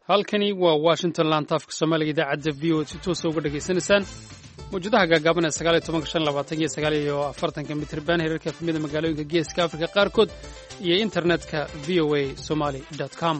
halkani waa Washington laantaafka Soomaaliga idaacadda VOA si toos uga dhageysanaysaan mawjadaha gaagaaban ee 19:25 mitir baan heerarka efemida magaalooyinka Geeska Afrika qaarkood iyo internetka voasomali.com.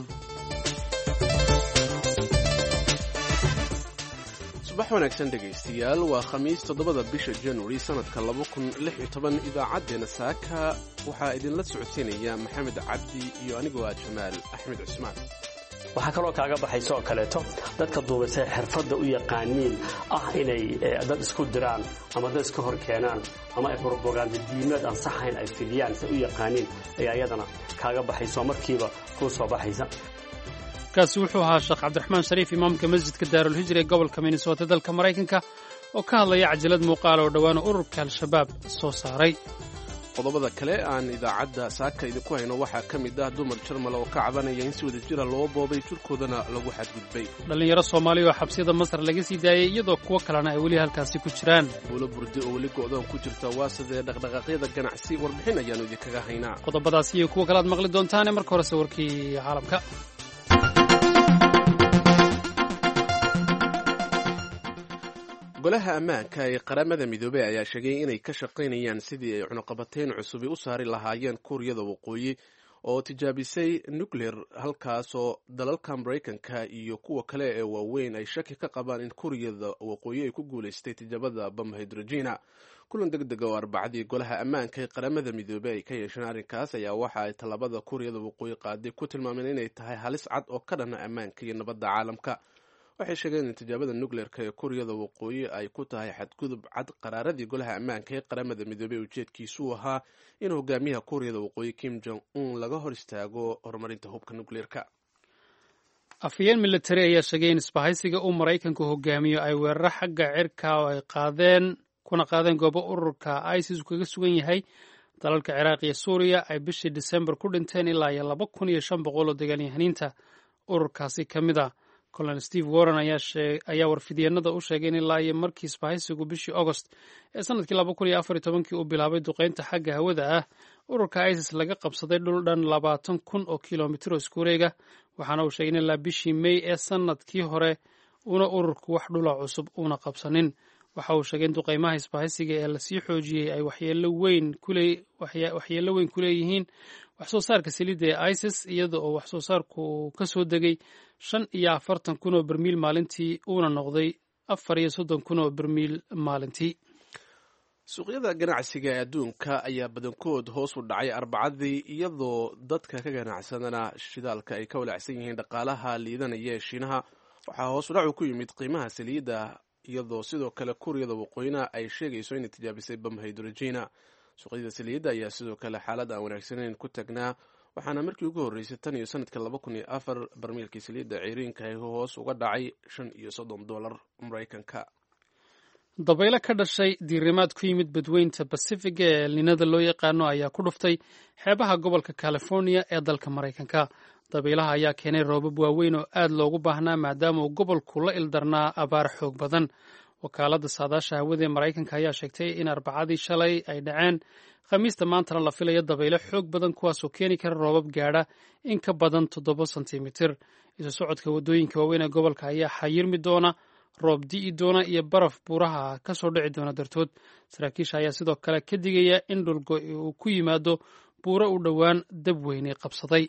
subax wanaagsan dhegaystayaal, waa khamiis 7 bisha January sanadka 2016. idaacadeena saaka waxaa idinla socodsiinaya Maxamed Cabdi iyo anigoo Jamaal Axmed Cusmaan. waxaa kaloo kaaga baxayso oo kaleeto dadka duubasay xirfadda u yaqaaniin inay dad isku diraan ama dad iska hor keenaan ama ay propaganda diimeed aan saxayn ay fidiyaan si u yaqaaniin ayaa iyadana kaaga baxayso markiiba ku soo baxaysa. kaasi wuxuu ahaa Sheekh Cabdiraxmaan Shariif, imaamka masjidka Daarul Hijra ee gobolka Minnesota dalka Mareykanka, oo ka hadlaya cajalad muuqaal oo dhawaan ururka Al-Shabaab soo saaray. qodobada kale aan idaacadda saaka idinku hayno waxaa ka mid ah dumar Jarmal oo ka cabanaya in si wada jira loo boobay jirkoodana lagu xadgudbay. dhalinyaro Soomaali oo xabsiyada Masar laga sii daayay iyadoo kuwa kalena ay weli halkaasi ku jiraan. buulo burdi oo weli go'doon ku jirta waa sidee dhaqdhaqaaqyada ganacsi. warbixin ayaanu idinkaga haynaa. qodobadaas iyo kuwa kale aad maqli doontaan. marka hore warkii caalamka. golaha ammaanka ee qaramada midoobey ayaa sheegay inay ka shaqaynayaan sidii ay cunuqabateyn cusubi u saari lahaayeen kuuriyada waqooyi oo tijaabisay nuclear, halkaasoo dalalka Mareykanka iyo kuwa kale ee waaweyn ay shaki ka qabaan in kuuriyada waqooyi ay ku guulaystay tijaabada bam hydrogena. kulan degdeg oo arbacadii golaha ammaanka ee qaramada midoobey ay ka yeesheen arrinkaas ayaa waxa ay tallaabada kuuriyada waqooyi qaaday ku tilmaameen inay tahay halis cad oo ka dhana ammaanka iyo nabadda caalamka. waxay sheegeen in tijaabada nuclearka ee kuuriyada waqooyi ay ku tahay xadgudub cad qaraaradii golaha ammaanka ee qaramada midoobey. ujeedkiisu ahaa in hogaamiyaha kuuriyada waqooyi Kim Jong Un laga hor istaago horumarinta hubka nuclearka. afhayeen military ayaa sheegay in isbahaysiga uu Mareykanku hogaamiyo ay weeraro xagga cirka oo ay qaadeen goobo ururka ISIS kaga sugan yahay dalalka Ciraaq iyo Suuriya ay bishii December ku dhinteen ilaa 2500 oo dagaalyahaniinta ururkaasi ka mid ah. Colonel Steve Warren ayaa warfidyeennada u sheegay in ilaa iyo markii isbahaysigu bishii August ee sanadkii 2014 uu bilaabay duqeynta xagga hawada ah, ururka ISIS laga qabsaday dhul dhan 20,000 oo kilomitir oo isku wareega. waxaana uu sheegay in ilaa bishii May ee sanadkii hore una ururku wax dhula cusub una qabsanin. waxa uu sheegay in duqeymaha isbahaysiga ee lasii xoojiyey ay waxyeello weyn ku leeyihiin wax soo saarka saliidda ee ISIS, iyada oo wax soo saarku ka soo degay 45,000 oo barmiil maalintii uuna noqday 34,000 oo barmiil maalintii. suuqyada ganacsiga ee adduunka ayaa badankood hoos u dhacay arbacadii, iyadoo dadka ka ganacsadana shidaalka ay ka walaacsan yihiin dhaqaalaha liidanaya ee Shiinaha. waxaa hoos u dhacu ku yimid qiimaha saliidda, iyadoo sidoo kale kuuriyada waqooyina ay sheegayso inay tijaabisay bam hydrogena. suuqyada saliidda ayaa sidoo kale xaalad aan wanaagsaneyn ku tagnaa, waxaana markii ugu horreysay tan iyo sanadka 2004 barmiilkii saliidda ceyriinka ay hoos uga dhacay $35 Mareykanka. dabaylo ka dhashay diirimaad ku yimid badweynta Pacific ee Elninada loo yaqaano ayaa ku dhuftay xeebaha gobolka California ee dalka Mareykanka. dabaylaha ayaa keenay roobab waaweyn oo aad loogu baahnaa maadaama uu gobolku la ildarnaa abaar xoog badan. wakaaladda saadaasha hawada ee Mareykanka ayaa sheegtay in arbacadii shalay ay dhaceen, khamiista maantana la filayo dabaylo xoog badan kuwaasoo keeni kara roobab gaadha in ka badan 7 sentimitir. isu socodka waddooyinka waaweyn ee gobolka ayaa xayirmi doona, roob di'i doona iyo baraf buuraha ka soo dhici doona dartood. saraakiisha ayaa sidoo kale ka digaya in dhulgo uu ku yimaado buuro u dhowaan dab weyne qabsaday.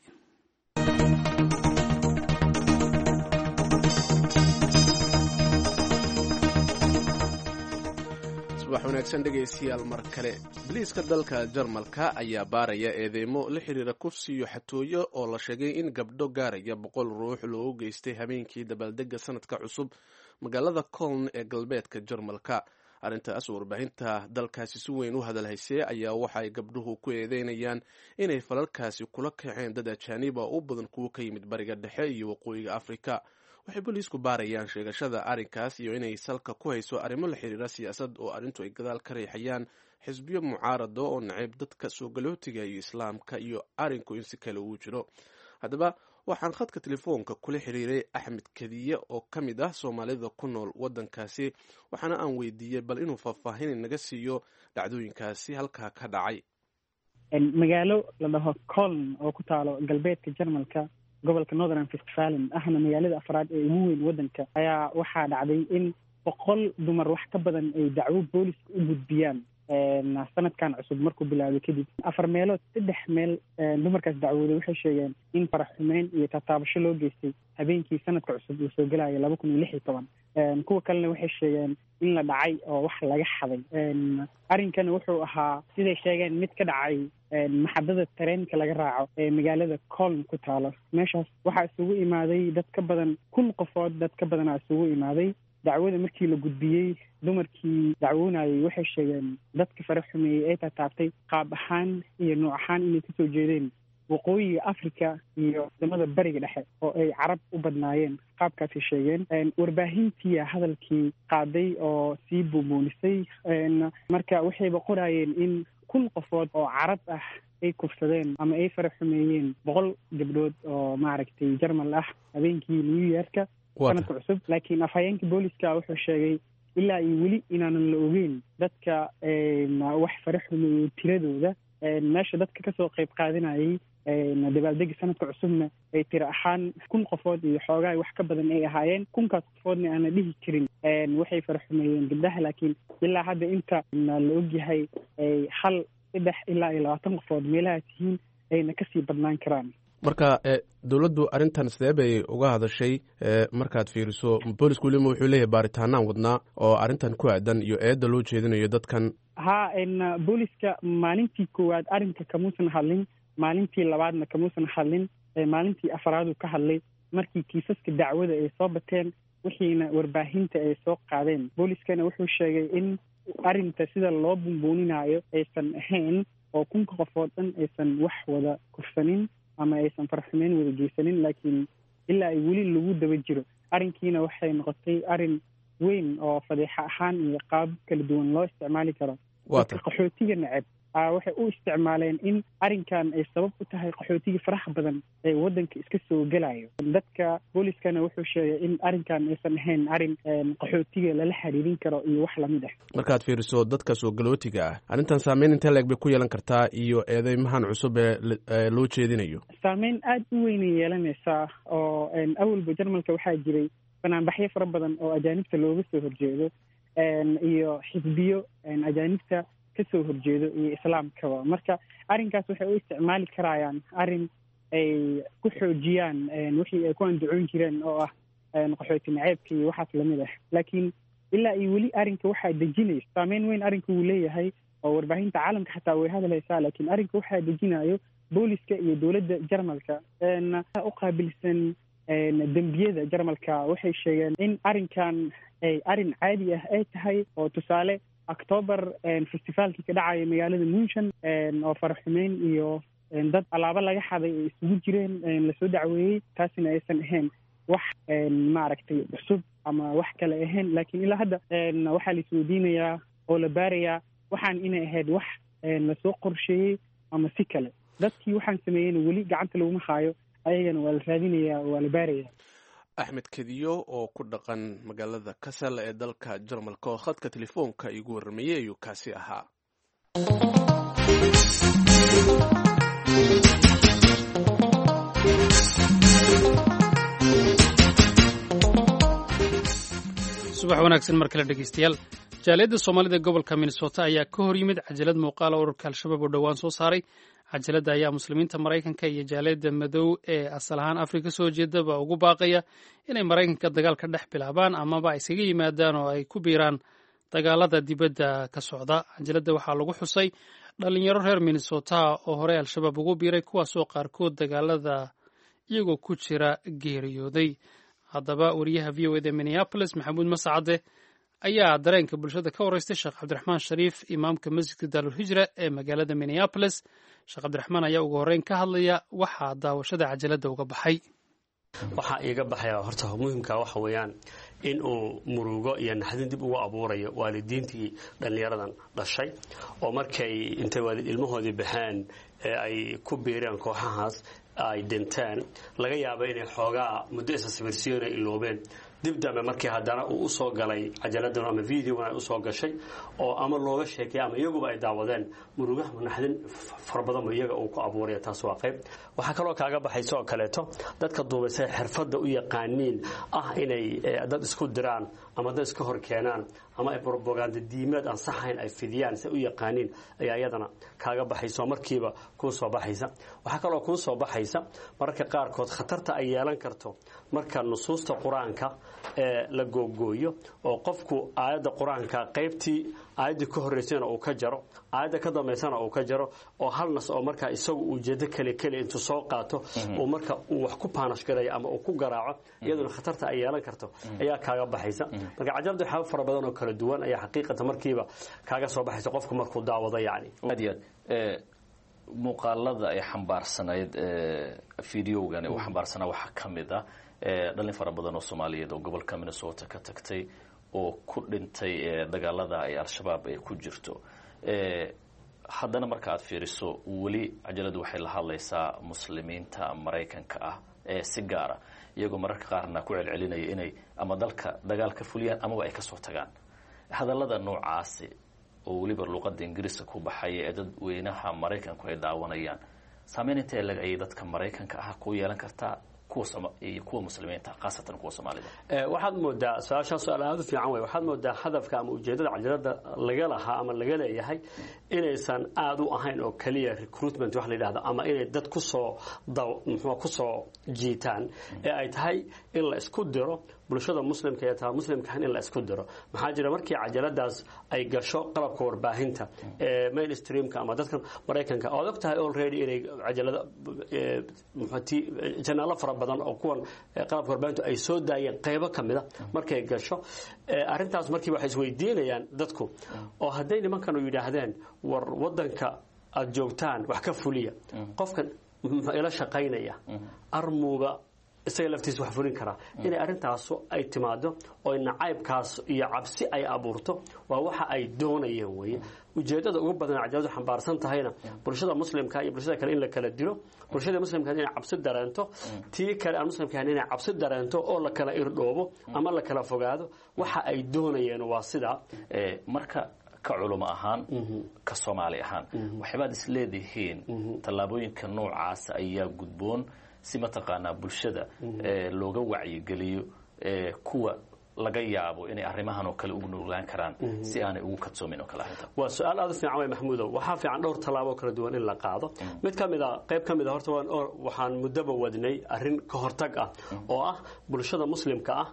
subax wanaagsan dhegaystayaal mar kale. biliiska dalka Jarmalka ayaa baaraya eedeymo la xiriira kufsi iyo xatooyo oo la sheegay in gabdho gaaraya 100 ruux loogu geystay habeenkii dabaaldega sanadka cusub magaalada Köln ee galbeedka Jarmalka. arrintaas warbaahinta dalkaasi si weyn u hadalhaysay ayaa waxay gabdhuhu ku eedeynayaan inay falalkaasi kula kaceen dad ajaanib ah u badan kuwa ka yimid bariga dhexe iyo waqooyiga Afrika. waxay booliisku baarayaan sheegashada arrinkaas iyo inay salka ku hayso arrimo la xiriira siyaasad oo arrintu ay gadaal ka riixayaan xisbiyo mucaarado oo nacayb dadka soo galootiga iyo islaamka iyo arrinku in si kale uu jiro. haddaba waxaan khadka telefoonka kula xiriiray Axmed Kadiye oo ka mid ah Soomaalida ku nool waddankaasi, waxaana aan weydiiyey bal inuu faahfaahin naga siiyo dhacdooyinkaasi halkaa ka dhacay. magaalo la dhaho Köln oo ku taalo galbeedka Jarmalka gobolka Northern Westphalia ahna magaalada afraad ee ugu weyn waddanka ayaa waxaa dhacday in 100 dumar wax ka badan ay dacwo booliska u gudbiyaan sanadkan cusub markuu bilaabay kadib 4 meelood 3 meel dumarkaas dacwooday waxay sheegeen in farax xumeyn iyo tataabasho loo geystay habeenkii sanadka cusub uu soo galaya 2016 kuwa kalena waxay sheegeen in la dhacay oo wax laga xaday arrinkana wuxuu ahaa siday sheegeen mid ka dhacay maxadada tareenka laga raaco ee magaalada Colne ku taalo meeshaas waxaa isugu imaaday dad ka badan 1,000 qofood dad ka badan isugu imaaday dacwada markii la gudbiyey dumarkii dacwoonayay waxay sheegeen dadka farax xumeeyay ay taabtay qaab ahaan iyo nooc ahaan inay ka soo jeedeen waqooyiga Afrika iyo wadamada bariga dhexe oo ay carab u badnaayeen qaabkaasay sheegeen warbaahintii hadalkii qaaday oo sii buubuunisay marka waxayba qorayeen in 1,000 qofood oo carab ah ay kufsadeen ama ay farax xumeeyeen 100 gabdhood oo maaragtay Jarmal ah habeenkii New Yearka sanadka cusub laakiin afhayeenka booliska wuxuu sheegay ilaa iyo weli inaanan la ogeyn dadka wax farax xumeeyay tiradooda meesha dadka ka soo qayb qaadanayay dabaaldega sanadka cusubna ay tira ahaan 1,000 qofood iyo xoogaa wax ka badan ay ahaayeen 1,000 qofoodna aan dhihi karin waxay farax xumeeyeen gabdhaha laakiin ilaa hadda inta la ogyahay hal 3 ilaa 20 qofood meelaha tihiin ayna kasii badnaan karaan marka dawladdu arrintan sidee bay uga hadashay markaad fiiriso boolisku weli wuxuu leeyahay baaritaanaan wadnaa oo arrintan ku aadan iyo eedda loo jeedinayo dadkan booliska maalintii koowaad arrinka kamuusan hadlin maalintii labaadna kamuusan hadlin maalintii afraad uu ka hadlay markii kiisaska dacwada ay soo bateen wixiina warbaahinta ay soo qaadeen booliskana wuxuu sheegay in arrinta sida loo bunbuuninayo aysan ahayn oo 1,000 qofood dhan aysan wax wada kursanin ama aysan farxumeyn wada geysanin laakiin ilaa ay weli lagu daba jiro arrinkiina waxay noqotay arrin weyn oo fadeexa ahaan iyo qaab kala duwan loo isticmaali karo dadka qaxootiga neceb waxay u isticmaaleen in arrinkan ay sabab u tahay qaxootiga faraha badan ee waddanka iska soo gelayo dadka booliskana wuxuu sheegay in arrinkan aysan ahayn arrin qaxootiga lala xiriirin karo iyo wax lamid ah markaad fiiriso dadka soo galootiga ah arrintan saameyn intee leeg bay ku yeelan kartaa iyo eedeymahan cusub ee loo jeedinayo saameyn aad u weyn ay yeelanaysaa oo awalba Jarmalka waxaa jiray banaanbaxyo fara badan oo ajaanibta looga soo horjeedo iyo xisbiyo ajaanibta kasoo horjeedo iyo islaamkaba marka arrinkaas waxay u isticmaali karayaan arrin ay ku xoojiyaan wixii ay ku andacoon jireen oo ah qaxooti naceebka iyo waxaas lamid ah laakiin ilaa iyo weli arrinka waxaa dejinaysa saameyn weyn arrinka uu leeyahay oo warbaahinta caalamka xataa way hadlaysaa laakiin arrinka waxaa dejinayo booliska iyo dowladda Jarmalka u qaabilsan dembiyada Jarmalka waxay sheegeen in arrinkan ay arrin caadi ah ay tahay oo tusaale October festivaalkii ka dhacaya magaalada München oo farax xumeyn iyo dad alaabo laga xaday ay isugu jireen lasoo dacweeyey taasina aysan ahayn wax maaragtay cusub ama wax kale ahayn laakiin ilaa hadda waxaa la isweydiinayaa oo la baarayaa waxaan inay ahayd wax lasoo qorsheeyey ama si kale dadkii waxaan sameeyeyna weli gacanta laguma haayo ayagana waa la raadinayaa waa la baarayaa axmed kediyo oo ku dhaqan magaalada Kassel ee dalka Jarmalka oo khadka telefoonka igu warramayay ayuu kaasi ahaa subax wanaagsan mar kale dhegeystayaal jaaliyadda Soomaalida gobolka Minnesota ayaa ka hor yimid cajalad muuqaal oo ururka Al-Shabaab oo dhawaan soo saaray cajaladda ayaa muslimiinta Maraykanka iyo jaaliyadda madow ee asal ahaan Afrika soo jeedaba ugu baaqaya inay Maraykanka dagaal ka dhex bilaabaan amaba ay isaga yimaadaan oo ay ku biiraan dagaalada dibadda ka socda cajaladda waxaa lagu xusay dhalinyaro reer Minnesota oo hore Al-Shabaab ugu biiray kuwaasoo qaarkood dagaalada iyagoo ku jira geeriyooday haddaba wariyaha VOA Minneapolis Maxamuud Mascade ayaa dareenka bulshada ka wareystay Sheekh Cabdiraxmaan Shariif imaamka masjidka Daarul Hijra ee magaalada Minneapolis Sheekh Cabdiraxmaan ayaa ugu horeyn ka hadlaya waxa daawashada cajaladda uga baxay waxa iga baxaya horta muhiimka waxa weeyaan in uu murugo iyo naxdin dib ugu abuurayo waalidiintii dhalinyaradan dhashay oo markay intay waalid ilmahoodii baxeen ay ku biireen kooxahaas ay dhinteen laga yaabo inay xoogaa muddo isa sawirsiyoona iloobeen dib dambe markii haddana uu u soo galay cajaladdan ama videogan ay u soo gashay oo ama looga sheekay ama iyaguba ay daawadeen murugaha naxdin farbadan iyaga uu ku abuuray taas waa qayb waxa kale oo kaaga baxayso oo kaleeto dadka duubasay xirfadda u yaqaaniin inay dad isku diraan ama dad iska hor keenaan ama ay propaganda diimeed aan saxayn ay fidiyaan si u yaqaaniin ayaa iyadana kaaga baxayso markiiba ku soo baxaysa waxa kale oo ku soo baxaysa mararka qaarkood khatarta ay yeelan karto marka nusuusta quraanka la googooyo oo qofku aayadda quraanka qaybtii aayadda ka horeysana uu ka jaro aayadda ka dambeysana uu ka jaro oo hal nas oo marka isagu uu jeedo kale intuu soo qaato oo marka uu wax ku paanash garay ama uu ku garaaco iyaduna khatarta ay yeelan karto ayaa kaaga baxaysa marka cajaladu waxa fara badan oo kala duwan ayaa xaqiiqatan markiiba kaaga soo baxaysa qofku markuu daawado yaani muuqaalada ay xambaarsanayd fiidiyowgani uu xambaarsanaa waxa kamid ah dhalin fara badan oo Soomaaliyeed oo gobolka Minnesota ka tagtay oo ku dhintay dagaalada ay al-shabaab ay ku jirto haddana marka aad fiiriso wali cajaladu waxay la hadlaysaa muslimiinta Mareykanka ah si gaar ah iyagoo mararka qaarna ku celcelinaya inay ama dalka dagaalka fuliyaan ama ay ka soo tagaan hadallada noocaasi oo waliba luqadda Ingiriiska ku baxay ee dadweynaha Mareykanku ay daawanayaan saameynta ay dadka Mareykanka ah ku yeelan kartaa kuwa muslimiinta qaasatan kuwa Soomaalida waxaad moodaa su'aalaha fiican way waxaad moodaa hadafka ama ujeedada cajalada laga lahaa ama laga leeyahay inaysan aad u ahayn oo kaliya recruitment wax la yiraahdo ama inay dad ku soo jiitaan ee ay tahay in la isku diro bulshada muslimka ee taa muslimka in la isku diro maxaa jira markii cajaladaas ay gasho qalabka warbaahinta ee mainstreamka ama dadka Mareykanka oo ogtahay already inay cajalada janaalo fara badan oo kuwan qalabka warbaahinta ay soo daayeen qaybo kamida markay gasho arintaas markii waxay isweydiinayaan dadku oo haday nimankan u yiraahdeen war wadanka aad joogtaan wax ka fuliya qofkan ila shaqaynaya armuuga isaga laftiisa wax fulin kara inay arintaas ay timaado oo nacaybkaas iyo cabsi ay abuurto waa waxa ay doonayeen weeye ujeedada ugu badan cajaladu xambaarsan tahayna bulshada muslimka iyo bulshada kale in la kala dilo bulshada muslimka inay cabsi dareento tii kale aan muslimka inay cabsi dareento oo la kala irdhoobo ama la kala fogaado waxa ay doonayeen waa sida marka ka culimo ahaan ka Soomaali ahaan waxaad isleedihiin talaabooyinka noocaas ayaa gudboon si mataqaana bulshada looga wacyi galiyo kuwa laga yaabo inay arrimahan oo kale ugu nuglaan karaan si aanay ugu kadsoomin oo kale ahayda waa su'aal aad fiican way Maxmuudow waxa fiican dhowr talaabo kala duwan in la qaado mid kamida qayb kamida horta waxaan mudaba wadnay arrin ka hortag ah oo ah bulshada muslimka ah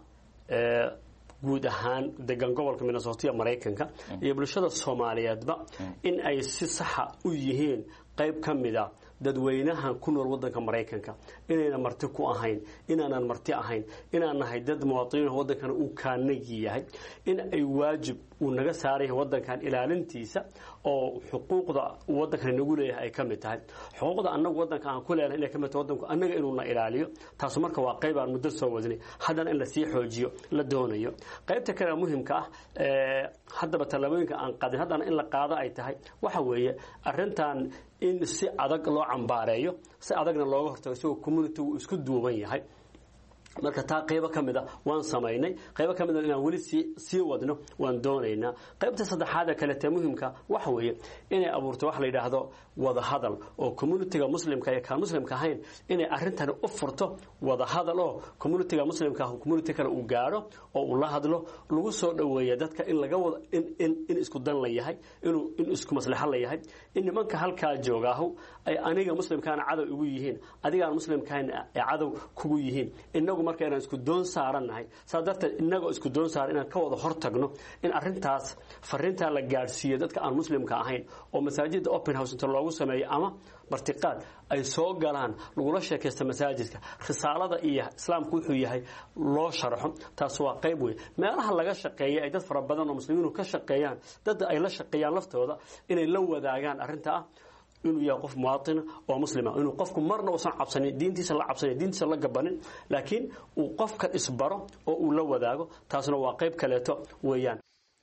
guud ahaan degan gobolka Minnesota ee Mareykanka iyo bulshada Soomaaliyeedba in ay si sax u yihiin qayb kamida dadweynaha ku nool wadanka Mareykanka inayna marti ku ahayn inaanan marti ahayn inaan nahay dad muwaadiniin wadankan uu kaanigi yahay in ay waajib uu naga saaray wadankan ilaalintiisa oo xuquuqda wadankan nagu leeyahay ay kamid tahay xuquuqda annagu wadanka aan ku leenahay inay kamid tahay wadanku annaga inuu na ilaaliyo taas marka waa qayb aan muddo soo wadnay haddana in la sii xoojiyo la doonayo qaybta kale muhiimka ah haddaba talaabooyinka aan qaadin haddana in la qaado ay tahay waxa weeye arrintan in si adag loo cambaareeyo si adagna looga hortago si community uu isku duuban yahay marka taa qayb kamida waan sameeynay qayb kamida inaan wali si wadno waan doonaynaa qaybta saddexaad ee kale ee muhiimka waxa weeye inay abuurto wax la yiraahdo wada hadal oo community-ga muslimka iyo ka muslimka ahayn inay arrintan u furto wada hadal oo community-ga muslimka community kale uu gaaro oo uu la hadlo lagu soo dhaweeyo dadka in laga wada in isku dan la yahay in isku maslaxa la yahay in nimanka halka joogaahu ay aniga muslimkaana cadow ugu yihiin adiga muslimkaana ay cadow kugu yihiin inagu marka inaan isku doon saaranahay saadafta inagu isku doon saar inaan ka wada hortagno in arrintaas fariinta la gaarsiiyo dadka aan muslimka ahayn oo masaajidda open house inta loogu sameeyo ama martiqaad ay soo galaan lagula sheekaysto masaajidka risaalada iyo islaamku wuxuu yahay loo sharaxo taas waa qayb weyn meelaha laga shaqeeyo ay dad fara badan oo muslimiin ka shaqeeyaan dad ay la shaqeeyaan laftooda inay la wadaagaan arrinta inuu yahay qof muwaadin oo muslima inuu qofku marna uu san cabsanin diintiisa la cabsanin diintiisa la gabanin laakiin uu qofka isbaro oo uu la wadaago taasna waa qayb kaleeto weeyaan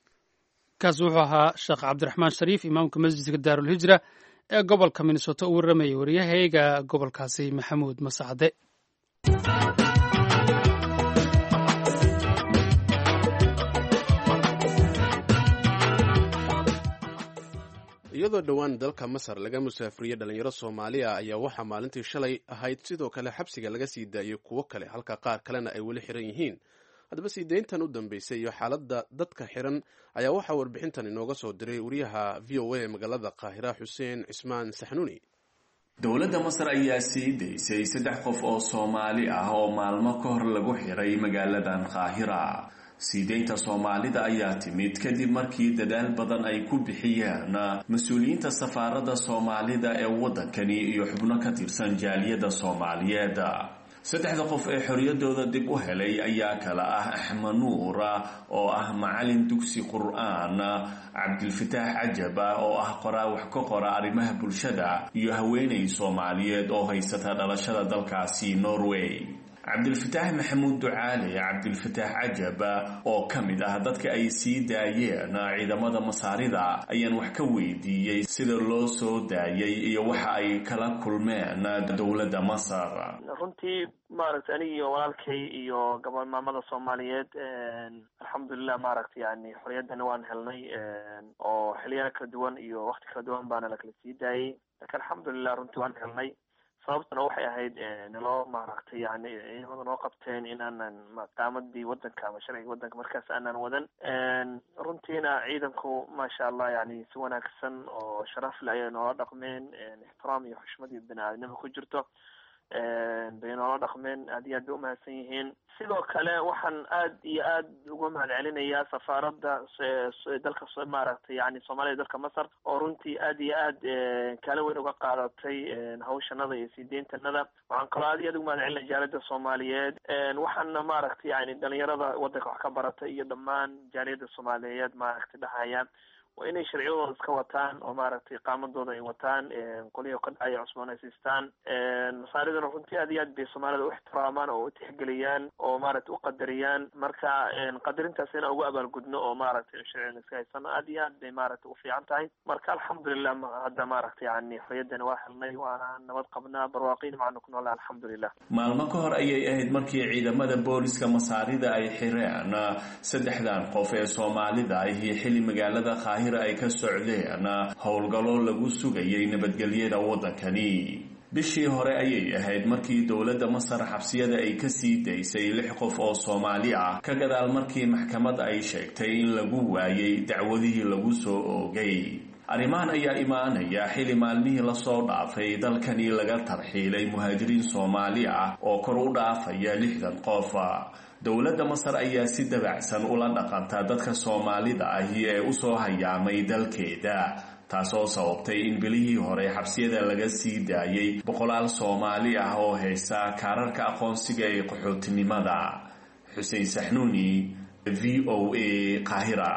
kaas wuxuu ahaa Sheekh Cabdiraxmaan Shariif imaamka masjidka Daarul Hijra ee gobolka Minnesota uu waramayay wariyahayga gobolkaasi Maxamuud Masacade iyadoo dhowaan dalka masar laga musaafiriyey dhalinyaro soomaali ah ayaa waxaa maalintii shalay ahayd sidoo kale xabsiga laga sii daayey kuwo kale halka qaar kalena ay weli xiran yihiin. haddaba sii dayntan u dambeysay iyo xaaladda dadka xiran ayaa waxaa warbixintan inooga soo diray wariyaha v o a magaalada qaahira xuseen cismaan saxnuuni. dowladda masar ayaa sii daysay 3 qof oo soomaali ah oo maalmo ka hor lagu xiray magaaladan qaahira. siideynta soomaalida ayaa timid kadib markii dadaal badan ay ku bixiyeen mas-uuliyiinta safaaradda soomaalida ee waddankani iyo xubno ka tirsan jaaliyadda soomaaliyeed. 3 qof ee xoriyadooda dib u helay ayaa kala ah axmed nuur oo ah macalin dugsi qur'aan, cabdilfataax cajaba oo ah qoraa wax ka qora arrimaha bulshada, iyo haweenay soomaaliyeed oo haysata dhalashada dalkaasi Norway. cabdilfataax maxamuud ducaale cabdilfataax cajaba oo ka mid ah dadka ay sii daayeen ciidamada masaarida ayaan wax ka weydiiyey sida loo soo daayay iyo waxa ay kala kulmeen dowladda masar. runtii maaragtay aniga iyo walaalkay iyo maamada soomaaliyeed alxamdulilah maaragtay yani xoriyadana waan helnay oo xiliyada kala duwan iyo waqti kala duwan baana lakala sii daayay, laakiin alxamdulilah runtii waan helnay. sababtuna waxay ahayd naloo maaragtay yani ciidamada noo qabteen inaanan qaamadii wadanka ama sharciga wadanka markaas aanan wadan. runtiina ciidanku maasha allah yani si wanaagsan oo sharaf leh ayay noola dhaqmeen, ixtiraam iyo xushmad iyo bini-aadnimo ku jirto bay noola dhaqmeen. aad iyo aad bay umahadsan yihiin. sidoo kale waxaan aad iyo aad uga mahad celinayaa safaaradda dalka maaragtay yani soomaaliya dalka masar oo runtii aad iyo aad kala weyn uga qaadatay hawshanada iyo sii deyntanada. waxaan kaloo aad iyo aad uga mahad celinaya jaaliyadda soomaaliyeed. waxaana maaragtay yani dhalinyarada wadanka wax ka barata iyo dhammaan jaaliyadda soomaaliyeed maaragtay dhahaya waa inay sharciyadooda iska wataan oo maaragtay qaamadooda ay wataan, qoliyo ka dhacaya cusboonaysiistaan. masaaridana runtii aad iyo aad bay soomaalida u ixtiraamaan oo u tixgeliyaan oo maaragtay u qadariyaan. marka qadarintaas inaan ugu abaalgudno oo maaragtay sharcigan iska haysano aad iyo aad bay maaragtay u fiican tahay. marka alxamdulilah hadda maaragtay yani xoriyadana waa helnay, waana nabad qabnaa, barwaaqiin macna ku noolaa alxamdulilah. maalmo ka hor ayay ahayd markii ciidamada booliska masaarida ay xireen 3 qof ee soomaalida ah iyo xili magaalada ay ka socdeen howlgallo lagu sugayay nabadgelyada waddankani. bishii hore ayay ahayd markii dowladda masar xabsiyada ay ka sii daysay 6 qof oo soomaali ah ka gadaal markii maxkamadda ay sheegtay in lagu waayay dacwadihii lagu soo oogay. arrimahan ayaa imaanaya xili maalmihii lasoo dhaafay dalkani laga tarxiilay muhaajiriin soomaali ah oo kor u dhaafaya 60 qof. dowladda masar ayaa si dabacsan ula dhaqanta dadka soomaalida ahi ee usoo hayaamay dalkeeda, taasoo sababtay in bilihii hore xabsiyada laga sii daayay 100 soomaali ah oo haysta kaararka aqoonsiga ee qaxootinimada. xuseen saxnuuni, v o a, qaahira.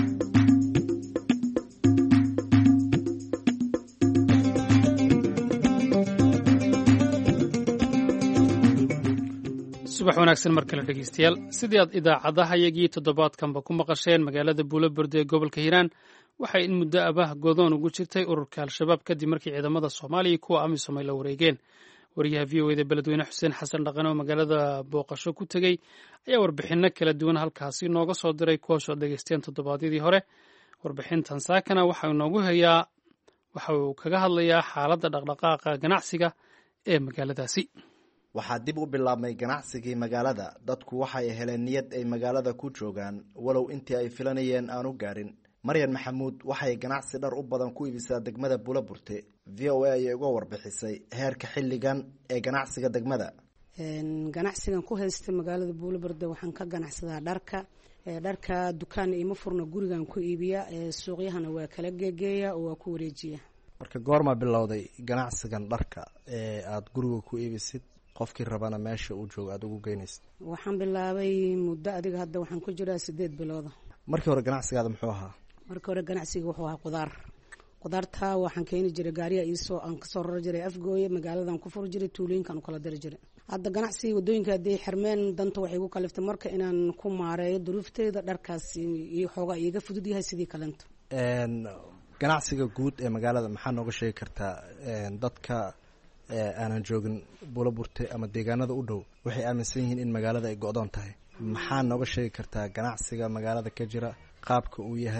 subax wanaagsan mar kale dhegeystayaal. sidii aad idaacadahayagii toddobaadkanba ku maqasheen, magaalada buulaberde ee gobolka hiiraan waxay in muddo abah godoon ugu jirtay ururka al-shabaab kadib markii ciidamada soomaaliya kuwa amisom ay la wareegeen. wariyaha v o eda beledweyne xuseen xasan dhaqan oo magaalada booqasho ku tegey ayaa warbixinno kala duwan halkaasi nooga soo diray kuwaasoo dhegeysteen toddobaadyadii hore. warbixintan saakana waxa uu kaga hadlayaa xaaladda dhaqdhaqaaqa ganacsiga ee magaaladaasi. waxaa dib u bilaabmay ganacsigii magaalada. dadku waxay heleen niyad ay magaalada ku joogaan walow intii ay filanayeen aanu gaarin. maryan maxamuud waxay ganacsi dhar u badan ku iibisaa degmada buulaburte. v o a ayay uga warbixisay heerka xilligan ee ganacsiga degmada. ganacsigan ku haysta magaalada buulaburte waxaan ka ganacsadaa dharka dukaan ima furna, gurigan ku iibiya, suuqyahana waa kala geegeeya oo waa ku wareejiya. marka goorma bilowday ganacsigan dharka ee aada guriga ku iibisid, qofkii rabana meesha uu joogo aada ugu geynaysa? waxaan bilaabay muddo adiga hadda waxaan ku jiraa 8 bilooda. markii hore ganacsigaada muxuu ahaa? markii hore ganacsiga wuxuu ahaa qudaarta waxaan keeni jiray gaariya aan kasoo rari jiray afgooye, magaaladan ku furi jiray, tuulooyinkaan u kala dari jiray. hadda ganacsiga wadooyinka hadday xirmeen danta waxay ku kaliftay marka inaan ku maareeyo duruufteeda, dharkaas iyo xoogaa iiga fudud yahay sidii kalento. ganacsiga guud ee magaalada maxaa nooga sheegi kartaa? dadka aanan joogin buulaburte ama deegaanada u dhow waxay aaminsan yihiin in magaalada ay go-doon tahay. maxaa nooga sheegi kartaa ganacsiga magaalada ka jira, qaabka uu yahay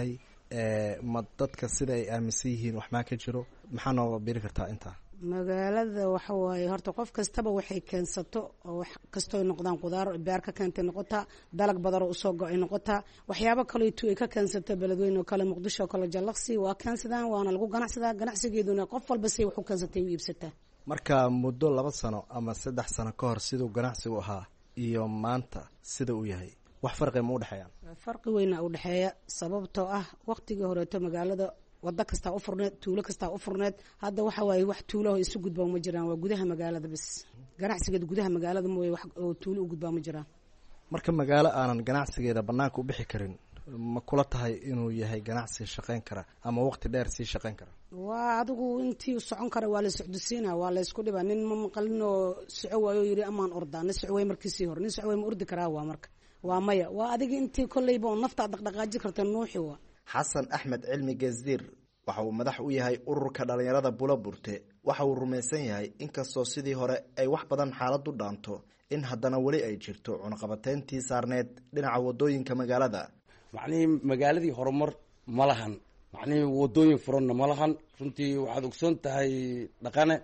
ma dadka sida ay aaminsan yihiin wax maa ka jiro maxaa noo biri kartaa intaa magaalada waxa waaye horta qof kastaba waxay keensato oo wax kastoo noqdaan qudaar beer ka keentay noqotaa dalag badaroo usoo go-ay noqotaa waxyaabo kaleetu ay ka keensato beledweyne oo kale muqdisho oo kale jallaqsi waa keensadaan waana lagu ganacsadaa ganacsigeeduna qof walba say wax u keensatay u iibsataa marka muddo 2 sano ama 3 sano ka hor siduu ganacsigu ahaa iyo maanta sida uu yahay wax farqi ma u dhexeeyaan farqi weyna u dhexeeya sababtoo ah waqtigii horeeto magaalada wada kastaa u furneed tuulo kastaa u furneed hadda waxa waaye wax tuulaho isu gudbaa ma jiraan waa gudaha magaalada bas ganacsigeeda gudaha magaalada mooye wax oo tuulo u gudbaa ma jiraan marka magaalo aanan ganacsigeeda banaanka u bixi karin ma kula tahay inuu yahay ganacsi shaqeyn kara ama waqti dheer sii shaqeyn kara waa adigu intii socon kara waa la socodsiina waa la isku dhibaa nin ma maqalin oo soco waayo yiri amaan ordaa nin soco way markiisii hor nin soco way ma ordi karaa waa marka waa maya waa adiga intii kolleyba oo nafta dhaqdhaqaaji karta nuuxi waa xasan axmed cilmi geesdiir waxa uu madax u yahay ururka dhalinyarada Buulaburte waxa uu rumaysan yahay inkastoo sidii hore ay wax badan xaaladu dhaanto in haddana wali ay jirto cunaqabateyntii saarneed dhinaca wadooyinka magaalada macnihii magaaladii horumar ma lahan macnihii wadooyin furanna ma lahan runtii waxaad ogsoon tahay dhaqane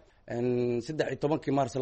13 Maarso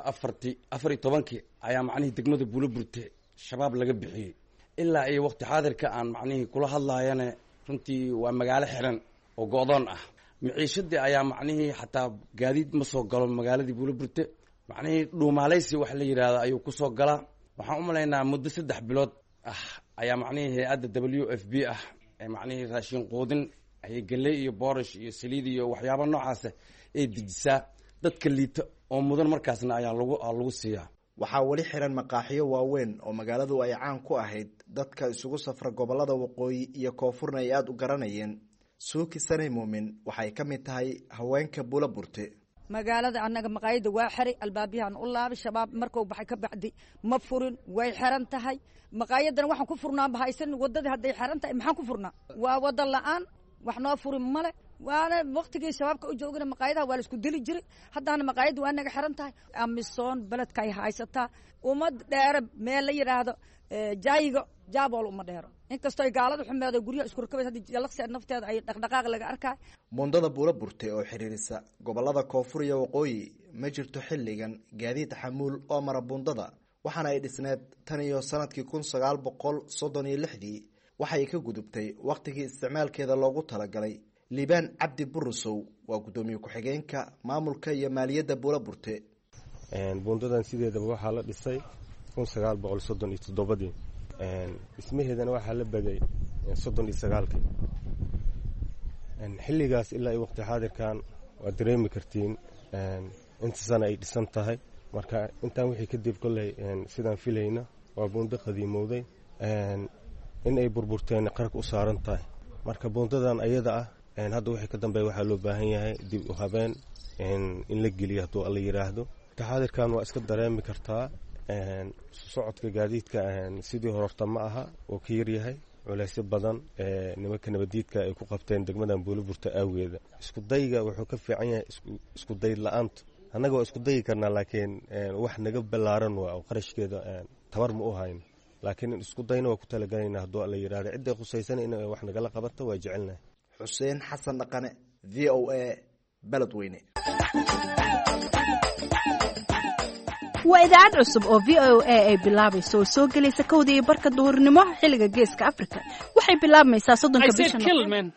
2014 ayaa macnihii degmada Buulaburte shabaab laga bixiyay ilaa ay waqti xaadirka aan macnihii kula hadlaayane runtii waa magaalo xiran oo go'doon ah maciishadii ayaa macnihii xataa gaadiid ma soo galo magaaladii Buulaburte macnihii dhuumaalaysi wax la yiraahdo ayuu ku soo galaa waxaan u maleynaa muddo 3 bilood ah ayaa macnihii hay'adda WFP ah ee macnihii raashin qoodin ay galay iyo boorash iyo saliid iyo waxyaabo noocaas ay dijisaa dadka liita oo mudan markaasna ayaa lagu siiyaa waxaa wali xiran maqaaxiyo waaweyn oo magaaladu ay caan ku ahayd dadka isugu safra gobolada waqooyi iyo koonfurna ay aad u garanayeen suuki sanay muumin waxay ka mid tahay haweenka Buulaburte magaalada annaga maqaayada waa xiray albaabiyahan u laabay shabaab markuu baxay ka bacdi ma furin way xiran tahay maqaayadana waxaan ku furnaa bahaysan wadada haday xiran tahay maxaan ku furnaa waa wada la'aan wax noo furin male waana waqtigii shabaabka u joogana maqaayadaha waa la isku dili jiray haddana maqaayadu waa naga xiran tahay amisoon beledka ay haysataa umad dheere meel la yiraahdo jaayiga jaabool uma dheero inkastoo ay gaalada xumeedo guryaha isku rakabay hadii jalaqsi nafteeda ay dhaqdhaqaaq laga arkay mundada Buulaburte oo xiriirisa gobolada koonfur iyo waqooyi ma jirto xilligan gaadiid xamuul oo mara bundada waxaana ay dhisneed tan iyo sanadkii 1936 waxay ka gudubtay waqtigii isticmaalkeeda loogu talagalay liibaan cabdi burusow waa gudoomiye ku-xigeenka maamulka iyo maaliyadda Buulaburte bundadan sideedaba waxaa la dhisay 1937 ismaheedana waxaa la bagay 39 xilligaas ilaa waqti xaadirkan waa dareemi kartiin inta sana ay dhisan tahay marka intaan wixii kadib kolley sidaan filayna waa buundo qadiimowday in ay burburteen qarka u saaran tahay marka buundadan ayada ah hadda wixii ka dambeeya waxaa loo baahan yahay dib u habeen in la geliyo hadduu alla yiraahdo taxaadirkan waa iska dareemi kartaa socodka gaadiidka sidii horta ma aha oo ka yar yahay culaysyo badan nimanka nabadiidka ay ku qabteen degmadan Buulaburte aaweeda isku dayga wuxuu ka fiican yahay isku day la'aanta annaga waa isku dayi karnaa laakiin wax naga balaaran waa oo qarashkeeda tabar ma u hayno laakiin isku dayna waa ku talagalaynaa hadduu alla yiraahdo cidda khusaysan in wax nagala qabato waa jecelnahay xuseen xasan dhaqane VOA beledweyne waa idaacad cusub oo VOA ay bilaabayso oo soo gelaysa 1:00 duhurnimo xilliga geeska Afrika waxay bilaabmaysaa 30 bisha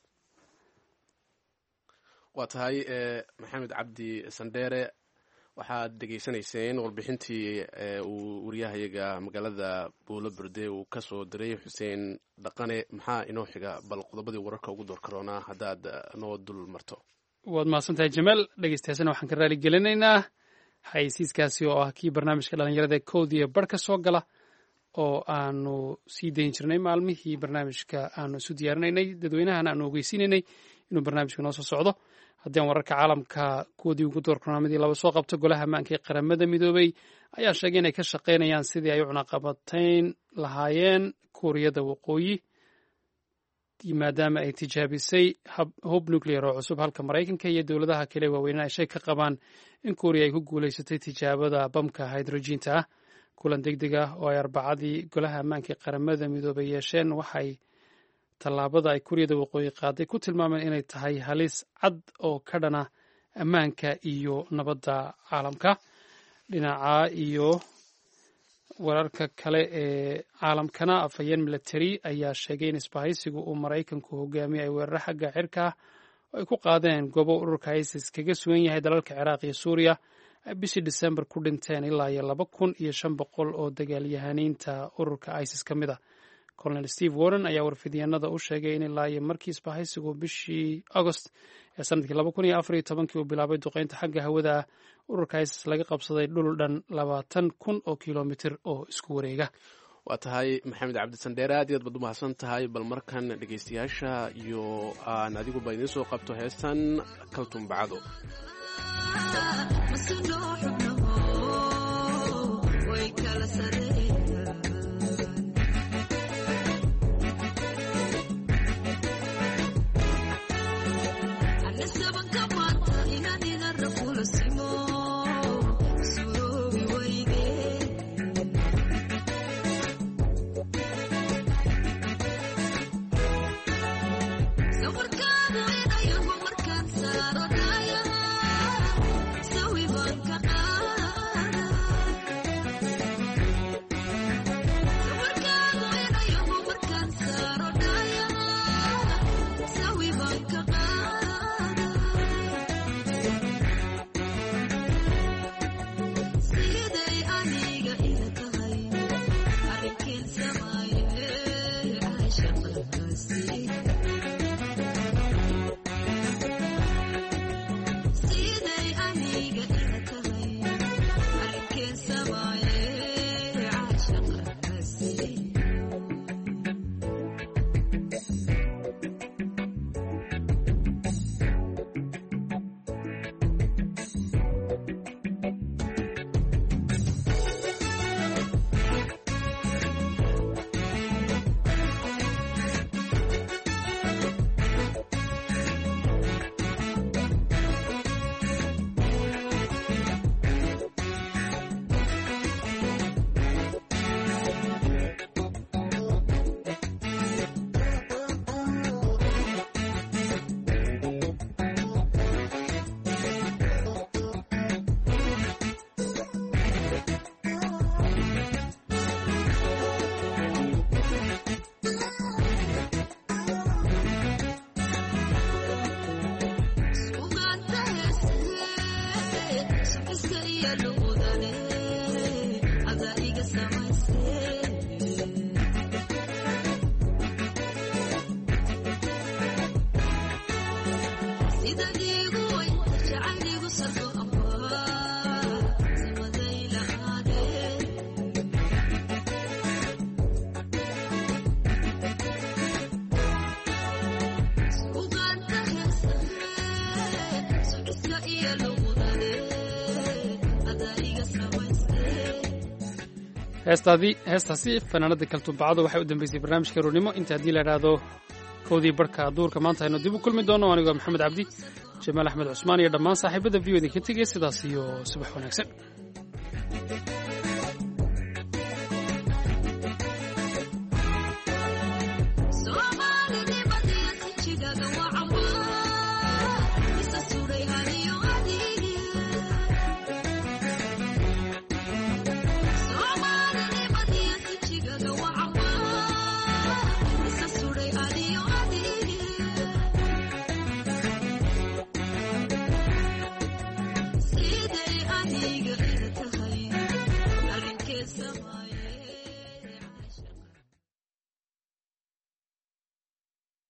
waa tahay maxamed cabdi sandheere waxaad degeysanayseen warbixintii uu wariyahayaga magaalada Buulaburte uu ka soo diray xuseen dhaqane maxaa inoo xiga bal qodobadii wararka ugu door karoona haddaad noo dul marto waad mahadsantahay jamaal dhegeystayaasana waxaan ka raali gelinaynaa xayeysiiskaasi oo ah kii barnaamijka dhalinyarada koodiya bar ka soo gala oo aanu sii dayn jirnay maalmihii barnaamijka aanu isu diyaarinaynay dadweynahana aanu ogeysiinaynay inuu barnaamijka noo soo socdo haddii aan wararka caalamka kuwadii ugu door barnaamijkii laba soo qabto golaha ammaanka ee qaramada midoobay ayaa sheegay inay ka shaqaynayaan sidii ay u cunaqabatayn lahaayeen kuuriyada waqooyi maadaama ay tijaabisay hub nuclear oo cusub halka maraykanka iyo dowladaha kale waaweynaa ay shay ka qabaan in kuuriya ay ku guulaysatay tijaabada bamka hydrojiinta ah kulan degdeg ah oo ay arbacadii golaha ammaanka ee qaramada midoobay yeesheen waxay tallaabada ay kuuriyada waqooyi qaaday ku tilmaameen inay tahay halis cad oo ka dhana ammaanka iyo nabadda caalamka. dhinaca iyo wararka kale ee caalamkana afhayeen military ayaa sheegay in isbahaysigu uu maraykanku hogaamiyay ay weeraro xagga cirka ah oo ay ku qaadeen goobo ururka isis kaga sugan yahay dalalka ciraaq iyo suuriya ay bishii December ku dhinteen ilaa iyo 2,500 oo dagaalyahaniinta ururka isis ka mid ah. Colonel Steve Warren ayaa warfidyaanada u sheegay in ilaa iyo markii isbahaysigu bishii August ee sanadkii 2014 uu bilaabay duqeynta xagga hawada ah ururka isis laga qabsaday dhul dhan 20,000 oo kilomitir oo isku wareega. waa tahay maxamed cabdisandheere aad iyo aad baad u mahadsan tahay. bal markan dhegaystayaasha iyo aan adiguba idiin soo qabto heestan kaltuun bacdo. heestaasi fanaanada kaltuunbacado waxay u dambeysay barnaamijka roornimo inta haddii la idhaahdo kowdii barka duurka maanta aynu dib u kulmi doono. anigoo maxamed cabdi, jamaal axmed cusmaan iyo dhammaan saaxiibada v o idinka tegaya sidaas iyo subax wanaagsan.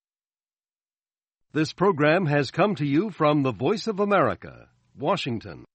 This program has come to you from the Voice of America, Washington.